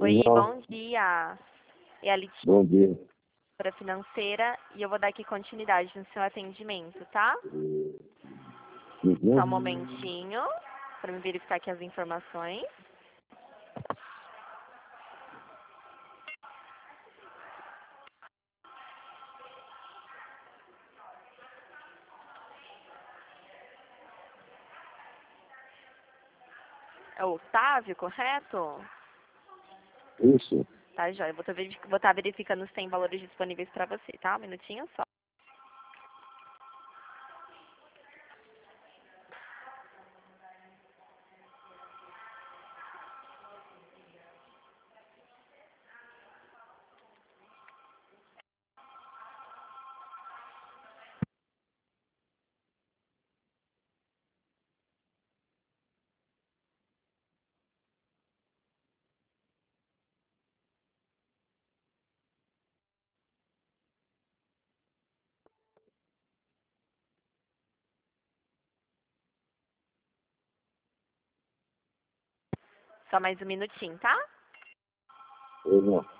Oi, Não, bom dia. É a Letícia bom dia. Financeira e eu vou dar aqui continuidade no seu atendimento, tá? Só um Uhum. momentinho para me verificar aqui as informações. É o Otávio, correto? Isso. Tá, joia. Vou estar verificando se tem valores disponíveis para você, tá? Um minutinho só. Só mais um minutinho, tá? Eu não.